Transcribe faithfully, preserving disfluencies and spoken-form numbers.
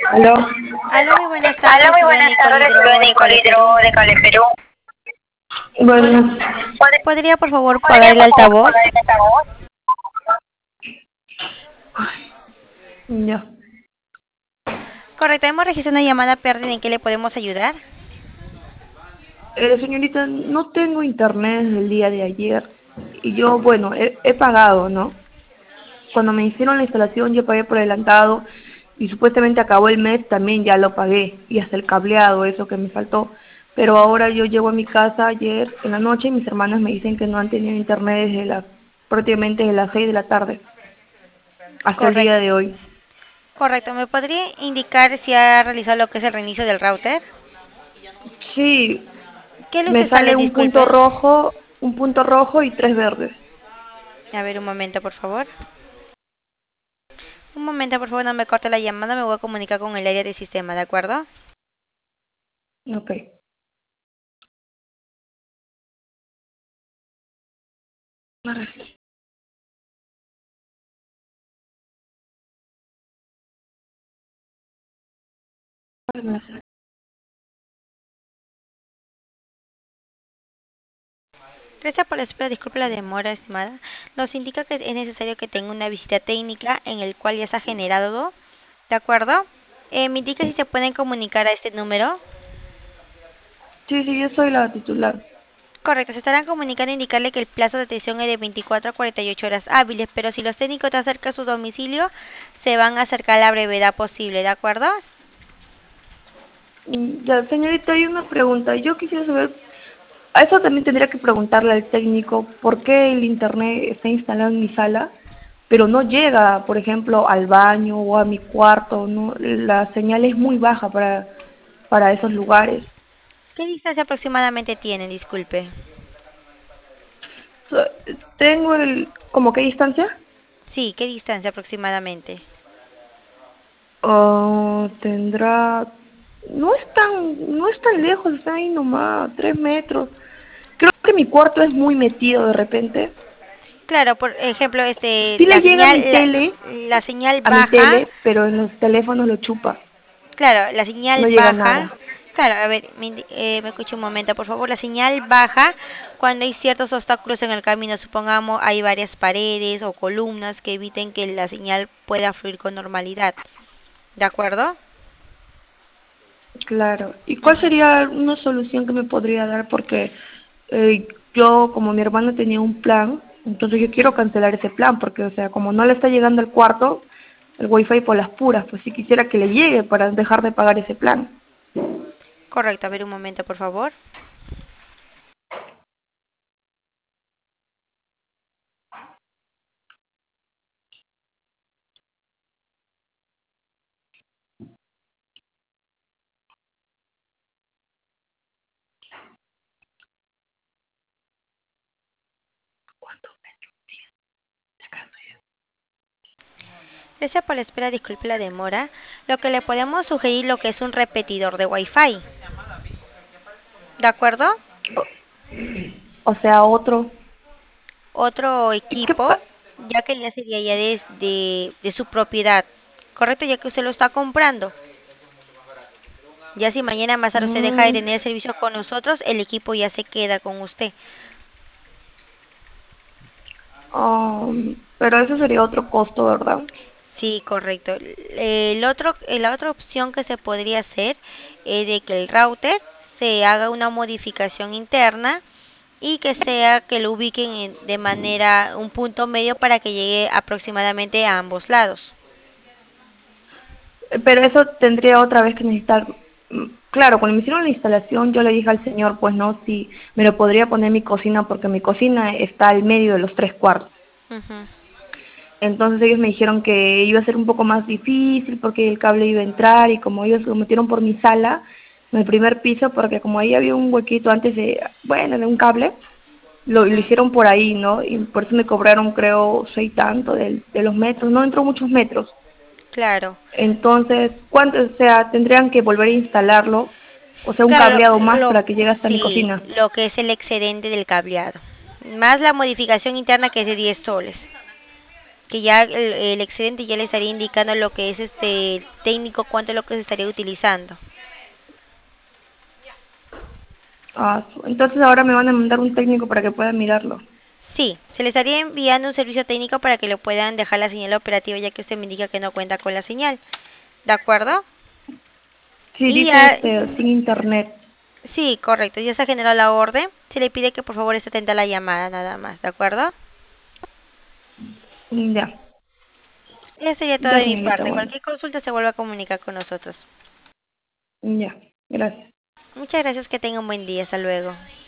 Aló. Hola, muy buenas Hola, tardes. muy Habla buenas Nicole tardes. Hidro Soy de Nicole Cole Hidro Perú. de Cali, Perú. Pod- Bueno, ¿Pod- ¿Podría por favor pagar ¿podría el por favor altavoz? pagar el altavoz? Ya. Correcto, hemos registrado una llamada perdida. ¿En qué le podemos ayudar? Eh, señorita, no tengo internet desde el día de ayer. Y yo, bueno, he, he pagado, ¿no? Cuando me hicieron la instalación yo pagué por adelantado y supuestamente acabó el mes también ya lo pagué y hasta el cableado, eso que me faltó. Pero ahora yo llego a mi casa ayer en la noche y mis hermanas me dicen que no han tenido internet desde la, prácticamente desde las seis de la tarde hasta el día Correcto. de hoy. Correcto, ¿me podría indicar si ha realizado lo que es el reinicio del router? Sí, ¿Qué me luces sale sale? un punto Disculpe. rojo, un punto rojo y tres verdes. A ver, un momento, por favor. Un momento, por favor, no me corte la llamada. Me voy a comunicar con el área de sistema, ¿de acuerdo? Ok. Gracias por la espera, disculpe la demora, estimada. Nos indica que es necesario que tenga una visita técnica en el cual ya se ha generado, ¿de acuerdo? Eh, me indica si se pueden comunicar a este número. Sí, sí, yo soy la titular. Correcto, se estarán comunicando e indicarle que el plazo de atención es de veinticuatro a cuarenta y ocho horas hábiles, pero si los técnicos están cerca a su domicilio, se van a acercar a la brevedad posible, ¿de acuerdo? Mm, Ya, señorita, hay una pregunta. Yo quisiera saber, a eso también tendría que preguntarle al técnico por qué el internet está instalado en mi sala, pero no llega, por ejemplo, al baño o a mi cuarto, ¿no? La señal es muy baja para, para esos lugares. ¿Qué distancia aproximadamente tienen? Disculpe. So- Tengo el, ¿cómo qué distancia? Sí, ¿qué distancia aproximadamente? Oh, tendrá, no es tan, no es tan lejos, está ahí nomás, tres metros. Creo que mi cuarto es muy metido de repente. Claro, por ejemplo, este, Sí le la llega a mi señal, la, tele, la señal a mi baja. tele, pero en los teléfonos lo chupa, Claro, la señal no llega baja. nada. Claro, a ver, me, indi- eh, me escucha un momento, por favor. La señal baja cuando hay ciertos obstáculos en el camino. Supongamos hay varias paredes o columnas que eviten que la señal pueda fluir con normalidad. ¿De acuerdo? Claro. ¿Y cuál Ujú. sería una solución que me podría dar? Porque eh, yo, como mi hermano tenía un plan, entonces yo quiero cancelar ese plan, porque, o sea, como no le está llegando al cuarto, el wifi por las puras, pues sí quisiera que le llegue para dejar de pagar ese plan. Correcto, a ver un momento, por favor. Gracias por la espera, disculpe la demora. Lo que le podemos sugerir lo que es un repetidor de Wi-Fi. ¿De acuerdo? O sea, otro. Otro ¿Y qué equipo, pa- ya que ya sería ya de, de, de su propiedad, ¿correcto? Ya que usted lo está comprando. Ya si mañana más tarde usted deja de Mm, tener el servicio con nosotros, el equipo ya se queda con usted. um, pero eso sería otro costo, ¿verdad? Sí, correcto. El otro, la otra opción que se podría hacer es de que el router se haga una modificación interna y que sea que lo ubiquen en- de manera un punto medio para que llegue aproximadamente a ambos lados. Eh, Pero eso tendría otra vez que necesitar. mm, Claro, cuando me hicieron la instalación, yo le dije al señor, pues no, si me lo podría poner en mi cocina, porque mi cocina está al medio de los tres cuartos. Ujú. Entonces ellos me dijeron que iba a ser un poco más difícil porque el cable iba a entrar y como ellos lo metieron por mi sala, en el primer piso, porque como ahí había un huequito antes de, bueno, de un cable, lo, lo Ujú. hicieron por ahí, ¿no? Y por eso me cobraron, creo, seis tanto de, de los metros, no entró muchos metros. Claro. Entonces, ¿cuánto? O sea, tendrían que volver a instalarlo, o sea, un Claro, cableado lo, más lo- para que llegue hasta mi sí, cocina. lo que es el excedente del cableado. Más la modificación interna que es de diez soles. que ya el, el excedente ya le estaría indicando lo que es este técnico, cuánto es lo que se estaría utilizando. Ah, su- entonces ahora me van a mandar un técnico para que pueda mirarlo. Sí, se le estaría enviando un servicio técnico para que le puedan dejar la señal operativa ya que usted me indica que no cuenta con la señal. ¿De acuerdo? Sí, Y dice ya, este, sin internet. sí, correcto, ya se ha generado la orden. Se le pide que por favor esté atenta a la llamada nada más, ¿de acuerdo? Mm, ya, Eso sería todo ya de mi señorita, parte. bueno. Cualquier consulta se vuelve a comunicar con nosotros. Mm, ya, gracias. Muchas gracias, que tenga un buen día. Hasta luego.